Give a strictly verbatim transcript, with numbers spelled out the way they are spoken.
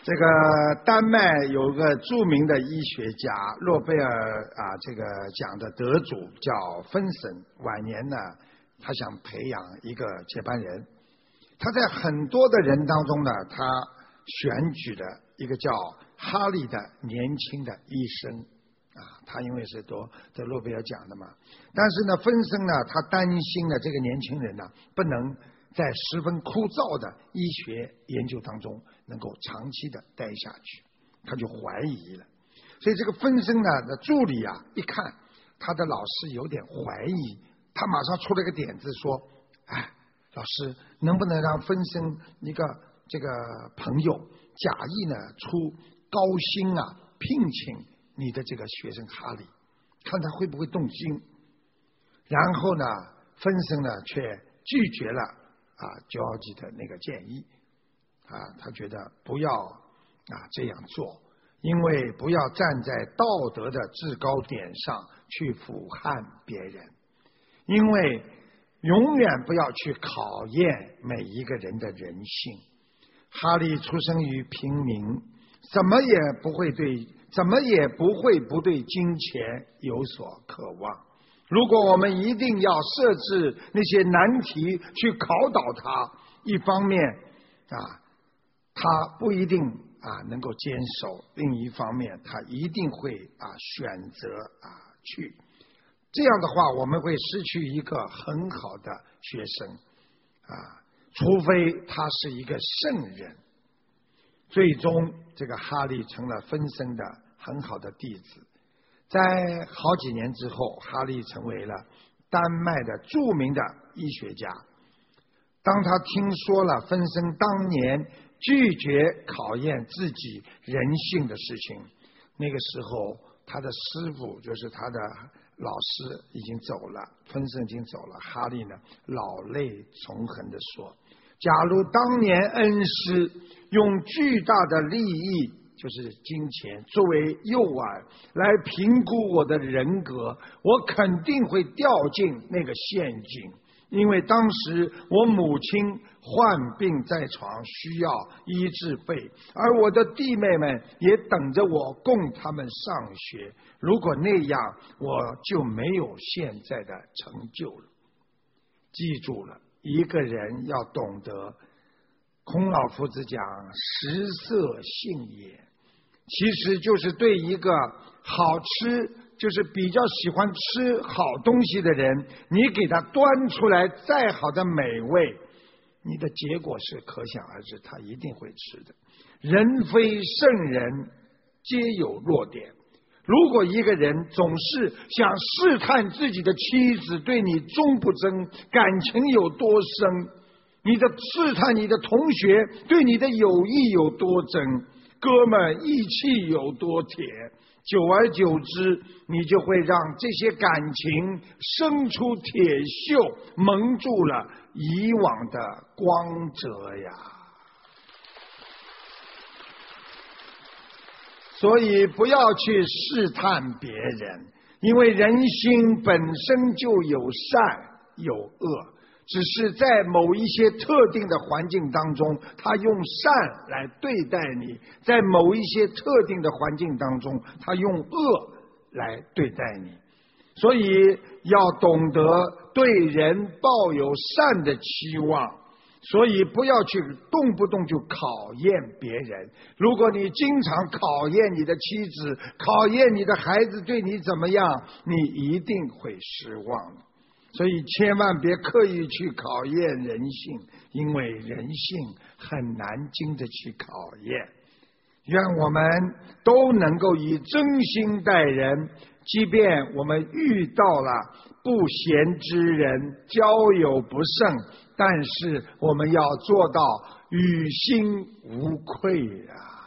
这个丹麦有个著名的医学家，诺贝尔啊这个奖的得主叫芬森，晚年呢，他想培养一个接班人。他在很多的人当中呢，他选举了一个叫哈利的年轻的医生啊，他因为是得得诺贝尔奖的嘛。但是呢，芬森呢，他担心呢，这个年轻人呢，不能在十分枯燥的医学研究当中能够长期的待下去，他就怀疑了。所以这个芬森呢的助理啊，一看他的老师有点怀疑，他马上出了个点子说：“哎，老师，能不能让芬森一个这个朋友假意呢出高薪啊，聘请你的这个学生哈利，看他会不会动心？”然后呢，芬森呢却拒绝了。啊，交际的那个建议啊，他觉得不要啊这样做，因为不要站在道德的制高点上去俯瞰别人，因为永远不要去考验每一个人的人性。哈利出生于平民，怎么也不会对，怎么也不会不对金钱有所渴望。如果我们一定要设置那些难题去考倒他，一方面啊，他不一定啊能够坚守；另一方面，他一定会啊选择啊去。这样的话，我们会失去一个很好的学生啊，除非他是一个圣人。最终，这个哈利成了芬森的很好的弟子。在好几年之后，哈利成为了丹麦的著名的医学家。当他听说了芬森当年拒绝考验自己人性的事情，那个时候他的师傅就是他的老师已经走了，芬森已经走了，哈利呢老泪纵横地说：假如当年恩师用巨大的利益，就是金钱作为诱饵来评估我的人格，我肯定会掉进那个陷阱。因为当时我母亲患病在床，需要医治费，而我的弟妹们也等着我供他们上学。如果那样，我就没有现在的成就了。记住了，一个人要懂得，孔老夫子讲食色性也，其实就是对一个好吃，就是比较喜欢吃好东西的人，你给他端出来再好的美味，你的结果是可想而知，他一定会吃的。人非圣人，皆有弱点。如果一个人总是想试探自己的妻子对你忠不忠，感情有多深，你的试探你的同学对你的友谊有多真，哥们义气有多铁，久而久之，你就会让这些感情生出铁锈，蒙住了以往的光泽呀。所以不要去试探别人，因为人心本身就有善有恶，只是在某一些特定的环境当中，他用善来对待你，在某一些特定的环境当中，他用恶来对待你。所以要懂得对人抱有善的期望，所以不要去动不动就考验别人。如果你经常考验你的妻子，考验你的孩子对你怎么样，你一定会失望的。所以千万别刻意去考验人性，因为人性很难经得起考验。愿我们都能够以真心待人，即便我们遇到了不贤之人，交友不慎，但是我们要做到于心无愧啊。